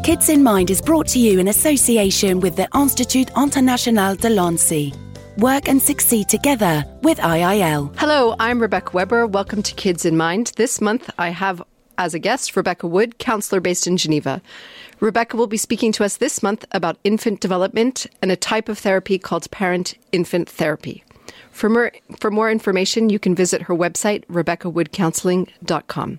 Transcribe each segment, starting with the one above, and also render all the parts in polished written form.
Kids in Mind is brought to you in association with the Institut International de Lancy. Work and succeed together with IIL. Hello, I'm Rebecca Weber. Welcome to Kids in Mind. This month I have as a guest Rebecca Wood, counsellor based in Geneva. Rebecca will be speaking to us this month about infant development and a type of therapy called parent-infant therapy. For more information, you can visit her website, RebeccaWoodCounseling.com.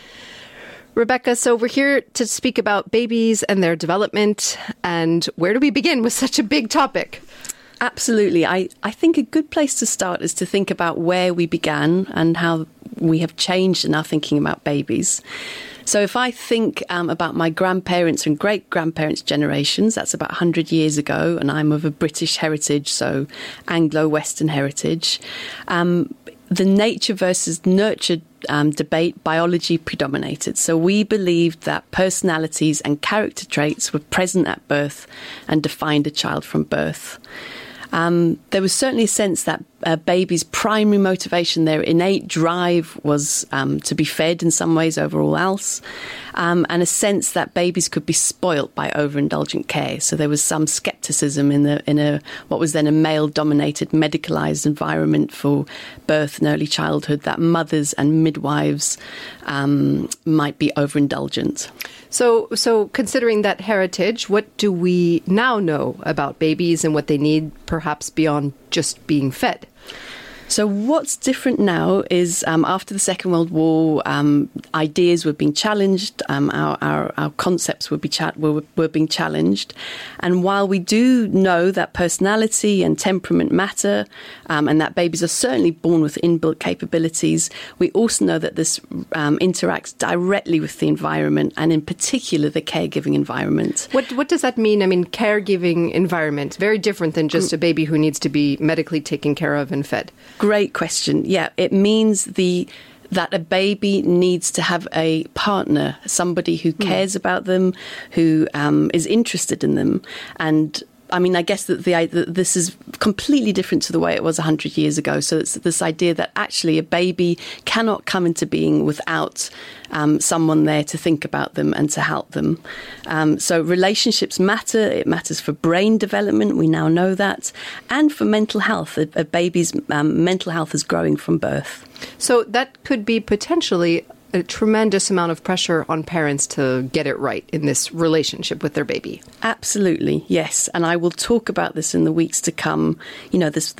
Rebecca, so we're here to speak about babies and their development. And where do we begin with such a big topic? Absolutely. I think a good place to start is to think about where we began and how we have changed in our thinking about babies. So if I think about my grandparents' and great-grandparents' generations, that's about 100 years ago, and I'm of a British heritage, so Anglo-Western heritage, the nature versus nurture debate, biology predominated. So we believed that personalities and character traits were present at birth and defined a child from birth. There was certainly a sense that a baby's primary motivation, their innate drive, was to be fed in some ways over all else, and a sense that babies could be spoilt by overindulgent care. So there was some scepticism in what was then a male-dominated, medicalised environment for birth and early childhood, that mothers and midwives might be overindulgent. So considering that heritage, what do we now know about babies and what they need, perhaps beyond just being fed? So what's different now is after the Second World War, ideas were being challenged, our concepts were being challenged. And while we do know that personality and temperament matter, and that babies are certainly born with inbuilt capabilities, we also know that this interacts directly with the environment, and in particular the caregiving environment. What does that mean? I mean, caregiving environment, very different than just a baby who needs to be medically taken care of and fed. Great question. Yeah, it means that a baby needs to have a partner, somebody who cares about them, who is interested in them. And I mean, I guess that this is completely different to the way it was 100 years ago. So it's this idea that actually a baby cannot come into being without someone there to think about them and to help them. So relationships matter. It matters for brain development. We now know that. And for mental health. A baby's mental health is growing from birth. So that could be potentially a tremendous amount of pressure on parents to get it right in this relationship with their baby. Absolutely, yes. And I will talk about this in the weeks to come. You know, this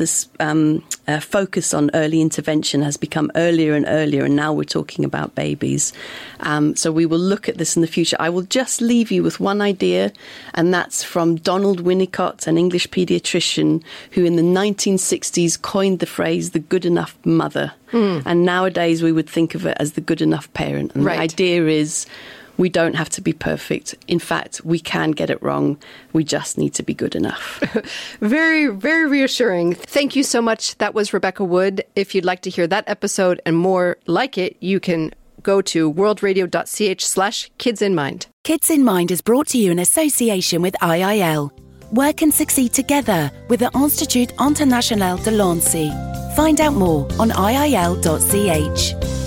focus on early intervention has become earlier and earlier, and now we're talking about babies. So we will look at this in the future. I will just leave you with one idea, and that's from Donald Winnicott, an English paediatrician who in the 1960s coined the phrase the good enough mother. And nowadays we would think of it as the good enough parent. And the idea is we don't have to be perfect. In fact, we can get it wrong. We just need to be good enough. Very, very reassuring. Thank you so much. That was Rebecca Wood. If you'd like to hear that episode and more like it, you can go to worldradio.ch/kidsinmind. Kids in Mind is brought to you in association with IIL. Work and succeed together with the Institut International de Lancy. Find out more on IIL.ch.